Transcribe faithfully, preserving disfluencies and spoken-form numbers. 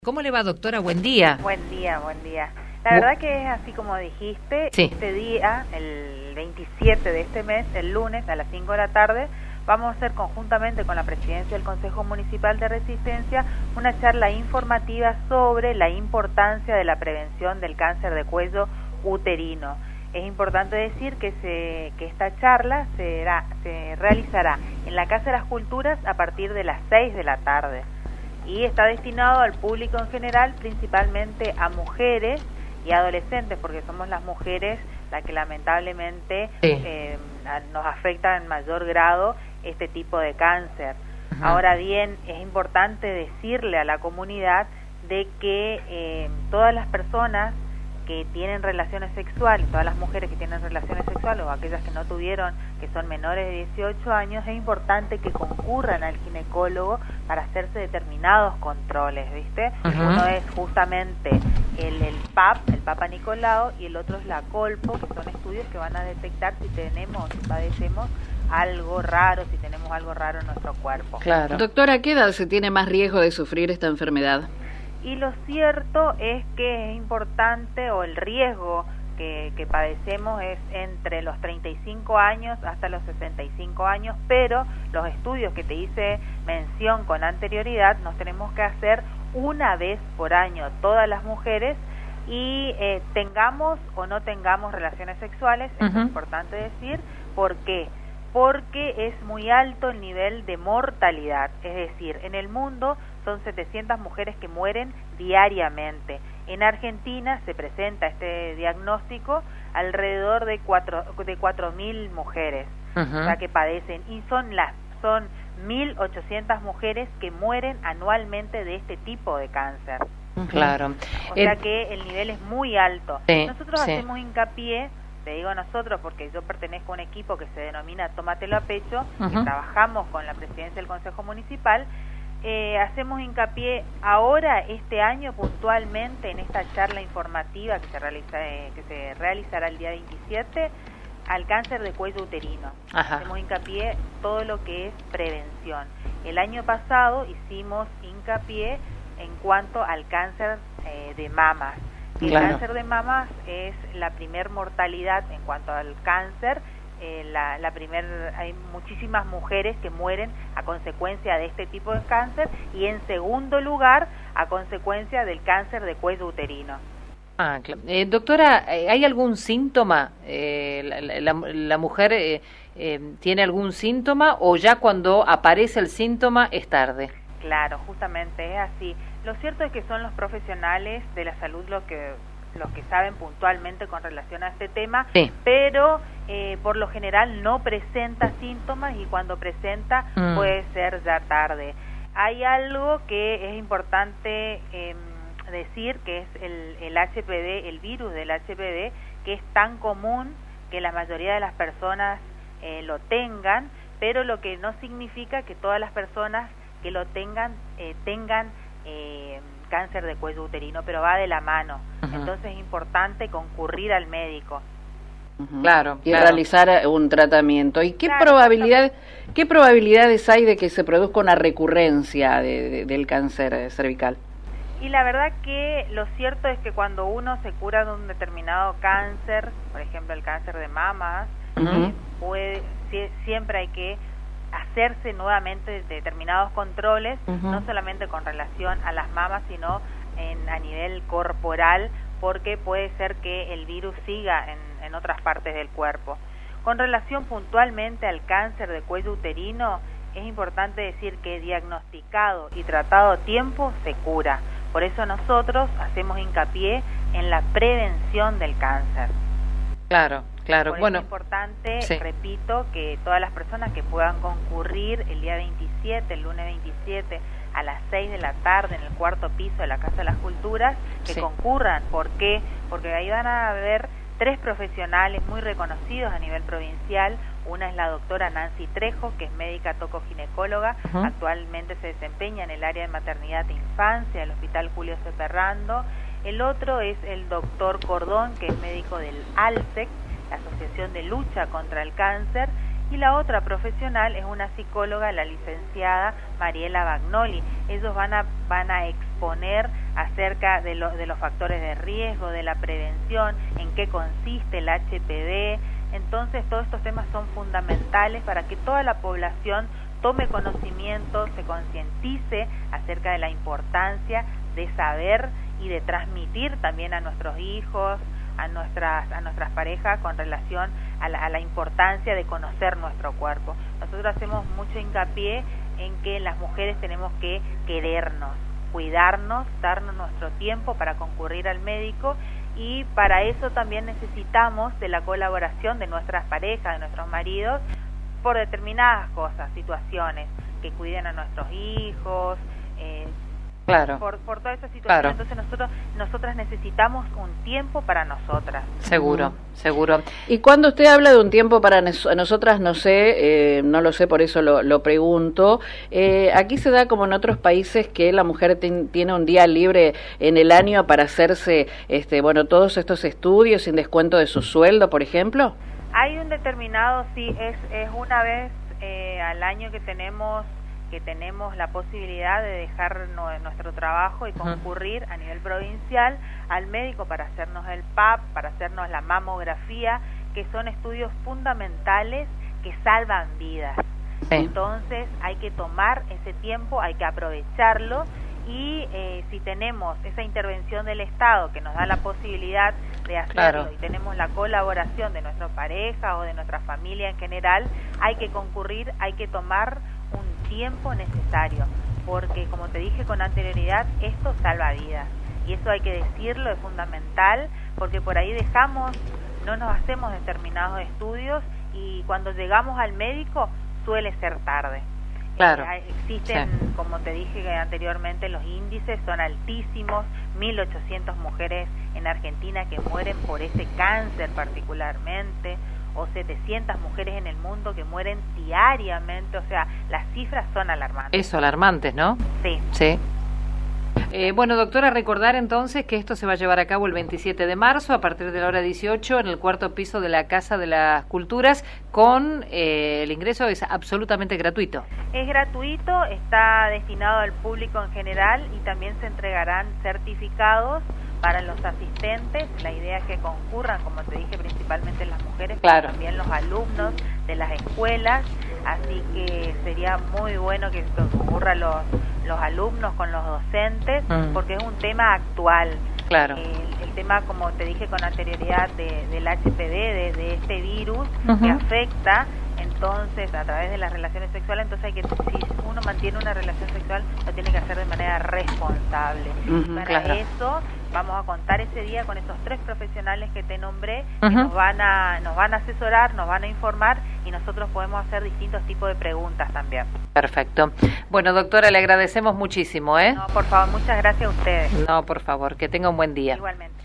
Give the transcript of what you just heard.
¿Cómo le va, doctora? Buen día. Buen día, buen día. La verdad que es así como dijiste, sí. Este día, el veintisiete de este mes, el lunes a las cinco de la tarde, vamos a hacer conjuntamente con la Presidencia del Consejo Municipal de Resistencia una charla informativa sobre la importancia de la prevención del cáncer de cuello uterino. Es importante decir que, se, que esta charla será, se realizará en la Casa de las Culturas a partir de las seis de la tarde. Y está destinado al público en general, principalmente a mujeres y adolescentes, porque somos las mujeres las que lamentablemente sí. eh, nos afecta en mayor grado este tipo de cáncer. Uh-huh. Ahora bien, es importante decirle a la comunidad de que eh, todas las personas que tienen relaciones sexuales, todas las mujeres que tienen relaciones sexuales o aquellas que no tuvieron, que son menores de dieciocho años, es importante que concurran al ginecólogo para hacerse determinados controles, ¿viste? Uh-huh. Uno es justamente el, el P A P, el Papa Nicolau, y el otro es la Colpo, que son estudios que van a detectar si tenemos, si padecemos algo raro, si tenemos algo raro en nuestro cuerpo. Claro. Doctora, ¿a qué edad se tiene más riesgo de sufrir esta enfermedad? Y lo cierto es que es importante, o el riesgo que, que padecemos es entre los treinta y cinco años hasta los sesenta y cinco años, pero los estudios que te hice mención con anterioridad nos tenemos que hacer una vez por año todas las mujeres y eh, tengamos o no tengamos relaciones sexuales, uh-huh. Es importante decir, ¿por qué? Porque es muy alto el nivel de mortalidad, es decir, en el mundo son setecientas mujeres que mueren diariamente. En Argentina se presenta este diagnóstico alrededor de cuatro de cuatro mil mujeres, uh-huh. O sea, que padecen, y son las son mil ochocientas mujeres que mueren anualmente de este tipo de cáncer. Claro. O sea que el nivel es muy alto. Sí, Nosotros sí. hacemos hincapié, te digo nosotros porque yo pertenezco a un equipo que se denomina Tómatelo a Pecho, uh-huh. Que trabajamos con la Presidencia del Consejo Municipal. Eh, hacemos hincapié ahora, este año puntualmente, en esta charla informativa que se, realiza, eh, que se realizará el día veintisiete, al cáncer de cuello uterino. Ajá. Hacemos hincapié todo lo que es prevención. El año pasado hicimos hincapié en cuanto al cáncer eh, de mamas. El claro. cáncer de mamas es la primer mortalidad en cuanto al cáncer. Eh, la, la primer, hay muchísimas mujeres que mueren a consecuencia de este tipo de cáncer, y en segundo lugar a consecuencia del cáncer de cuello uterino. Ah, claro. Eh, doctora, ¿hay algún síntoma? Eh, la, la, la mujer eh, eh, tiene algún síntoma, o ya cuando aparece el síntoma es tarde? Claro, justamente es así. Lo cierto es que son los profesionales de la salud los que los que saben puntualmente con relación a este tema, sí. Pero eh, por lo general no presenta síntomas, y cuando presenta mm. puede ser ya tarde. Hay algo que es importante eh, decir, que es el, el H P V, el virus del H P V, que es tan común que la mayoría de las personas eh, lo tengan, pero lo que no significa que todas las personas que lo tengan, eh, tengan eh, cáncer de cuello uterino, pero va de la mano. Uh-huh. Entonces es importante concurrir al médico. Uh-huh. Claro, y claro. realizar un tratamiento. ¿Y qué claro, probabilidad, qué probabilidades hay de que se produzca una recurrencia de, de, del cáncer cervical? Y la verdad que lo cierto es que cuando uno se cura de un determinado cáncer, por ejemplo el cáncer de mamas, uh-huh. puede, si, siempre hay que hacerse nuevamente determinados controles, uh-huh. no solamente con relación a las mamas, sino en, a nivel corporal, porque puede ser que el virus siga en, en otras partes del cuerpo. Con relación puntualmente al cáncer de cuello uterino, es importante decir que diagnosticado y tratado a tiempo se cura. Por eso nosotros hacemos hincapié en la prevención del cáncer. Claro. Claro, Por bueno, es importante, sí. repito, que todas las personas que puedan concurrir el día veintisiete, el lunes veintisiete, a las seis de la tarde en el cuarto piso de la Casa de las Culturas, que sí. concurran. ¿Por qué? Porque ahí van a haber tres profesionales muy reconocidos a nivel provincial. Una es la doctora Nancy Trejo, que es médica tocoginecóloga, uh-huh. actualmente se desempeña en el área de maternidad e infancia del Hospital Julio C. Ferrando. El otro es el doctor Cordón, que es médico del ALSEC, la Asociación de Lucha contra el Cáncer, y la otra profesional es una psicóloga, la licenciada Mariela Bagnoli. Ellos van a, van a exponer acerca de, lo, de los factores de riesgo, de la prevención, en qué consiste el H P V. Entonces todos estos temas son fundamentales para que toda la población tome conocimiento, se concientice acerca de la importancia de saber y de transmitir también a nuestros hijos, a nuestras, a nuestras parejas con relación a la, a la importancia de conocer nuestro cuerpo. Nosotros hacemos mucho hincapié en que las mujeres tenemos que querernos, cuidarnos, darnos nuestro tiempo para concurrir al médico, y para eso también necesitamos de la colaboración de nuestras parejas, de nuestros maridos, por determinadas cosas, situaciones, que cuiden a nuestros hijos, eh, claro. por, por toda esa situación. Claro. Entonces nosotros nosotras necesitamos un tiempo para nosotras. Seguro, mm. seguro. Y cuando usted habla de un tiempo para nosotras, no sé, eh, no lo sé, por eso lo, lo pregunto, eh, aquí se da como en otros países que la mujer ten, tiene un día libre en el año para hacerse, este, bueno, todos estos estudios sin descuento de su sueldo, por ejemplo. Hay un determinado, sí, es, es una vez eh, al año que tenemos que tenemos la posibilidad de dejar no, nuestro trabajo y concurrir uh-huh. a nivel provincial al médico para hacernos el P A P, para hacernos la mamografía, que son estudios fundamentales que salvan vidas. Sí. Entonces hay que tomar ese tiempo, hay que aprovecharlo, y eh, si tenemos esa intervención del Estado que nos da la posibilidad de hacerlo, claro. y tenemos la colaboración de nuestra pareja o de nuestra familia en general, hay que concurrir, hay que tomar un tiempo necesario, porque como te dije con anterioridad, esto salva vidas, y eso hay que decirlo, es fundamental, porque por ahí dejamos, no nos hacemos determinados estudios, y cuando llegamos al médico suele ser tarde. Claro. Eh, existen, sí. como te dije anteriormente, los índices son altísimos, mil ochocientas mujeres en Argentina que mueren por ese cáncer particularmente, o setecientas mujeres en el mundo que mueren diariamente, o sea, las cifras son alarmantes. Eso, alarmantes, ¿no? Sí. Sí. Eh, bueno, doctora, recordar entonces que esto se va a llevar a cabo el veintisiete de marzo a partir de la hora dieciocho en el cuarto piso de la Casa de las Culturas, con eh, el ingreso es absolutamente gratuito. Es gratuito, está destinado al público en general, y también se entregarán certificados para los asistentes. La idea es que concurran, como te dije, principalmente las mujeres, claro. pero también los alumnos de las escuelas, así que sería muy bueno que concurran los, los alumnos con los docentes, mm. porque es un tema actual. Claro. El, el tema, como te dije con anterioridad, de, del H P V, de, de este virus uh-huh. que afecta, entonces, a través de las relaciones sexuales, entonces hay que, si uno mantiene una relación sexual, lo tiene que hacer de manera responsable. Uh-huh, Para claro. eso, vamos a contar ese día con esos tres profesionales que te nombré, uh-huh. que nos van a nos van a asesorar, nos van a informar, y nosotros podemos hacer distintos tipos de preguntas también. Perfecto. Bueno, doctora, le agradecemos muchísimo, ¿eh? No, por favor, muchas gracias a ustedes. No, por favor, que tenga un buen día. Igualmente.